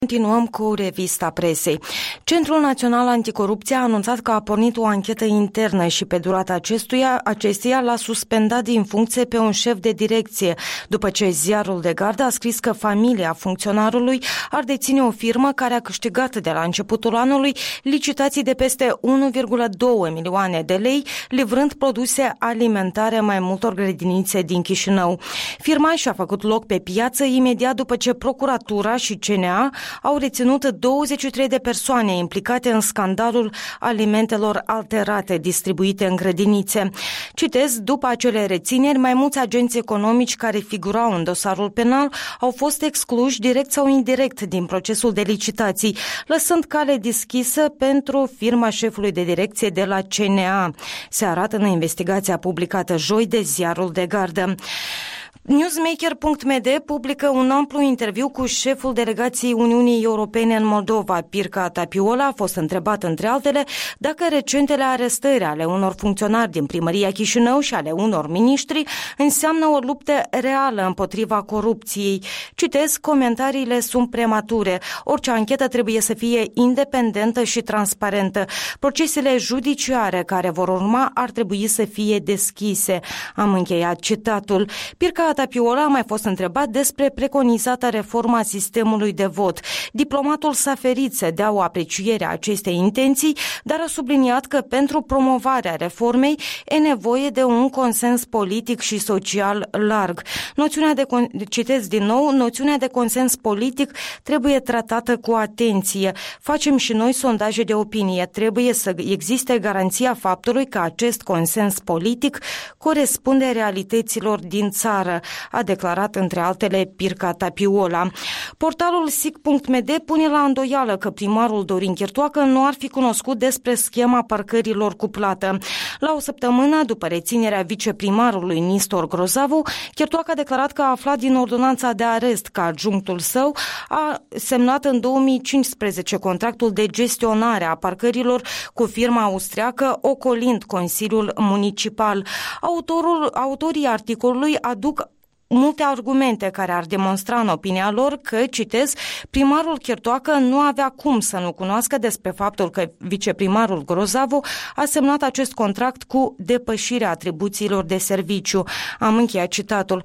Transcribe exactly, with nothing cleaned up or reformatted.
Continuăm cu revista presei. Centrul Național Anticorupție a anunțat că a pornit o anchetă internă și pe durata acestuia, acesteia l-a suspendat din funcție pe un șef de direcție, după ce ziarul de gardă a scris că familia funcționarului ar deține o firmă care a câștigat de la începutul anului licitații de peste unu virgulă doi milioane de lei, livrând produse alimentare mai multor grădinițe din Chișinău. Firma și-a făcut loc pe piață imediat după ce procuratura și C N A au reținut douăzeci și trei de persoane implicate în scandalul alimentelor alterate distribuite în grădinițe. Citez, după acele rețineri, mai mulți agenți economici care figurau în dosarul penal au fost excluși direct sau indirect din procesul de licitații, lăsând cale deschisă pentru firma șefului de direcție de la C N A. Se arată în investigația publicată joi de ziarul de gardă. Newsmaker punct m d publică un amplu interviu cu șeful delegației Uniunii Europene în Moldova. Pirca Tapiola a fost întrebat, între altele, dacă recentele arestări ale unor funcționari din primăria Chișinău și ale unor miniștri înseamnă o luptă reală împotriva corupției. Citez, comentariile sunt premature. Orice anchetă trebuie să fie independentă și transparentă. Procesele judiciare care vor urma ar trebui să fie deschise. Am încheiat citatul. Pirca Tapiola a mai fost întrebat despre preconizată reforma sistemului de vot. Diplomatul s-a ferit să dea o apreciere a acestei intenții, dar a subliniat că pentru promovarea reformei e nevoie de un consens politic și social larg. Noțiunea de, citez din nou, noțiunea de consens politic trebuie tratată cu atenție. Facem și noi sondaje de opinie. Trebuie să existe garanția faptului că acest consens politic corespunde realităților din țară, a declarat între altele Pirca Tapiola. Portalul S I C punct m d pune la îndoială că primarul Dorin Chirtoacă nu ar fi cunoscut despre schema parcărilor cu plată. La o săptămână după reținerea viceprimarului Nistor Grozavu, Chirtoacă a declarat că a aflat din ordonanța de arest că adjunctul său a semnat în două mii cincisprezece contractul de gestionare a parcărilor cu firma austriacă, ocolind Consiliul Municipal. Autorul, autorii articolului aduc multe argumente care ar demonstra în opinia lor că, citez, primarul Chirtoacă nu avea cum să nu cunoască despre faptul că viceprimarul Grozavu a semnat acest contract cu depășirea atribuțiilor de serviciu. Am încheiat citatul.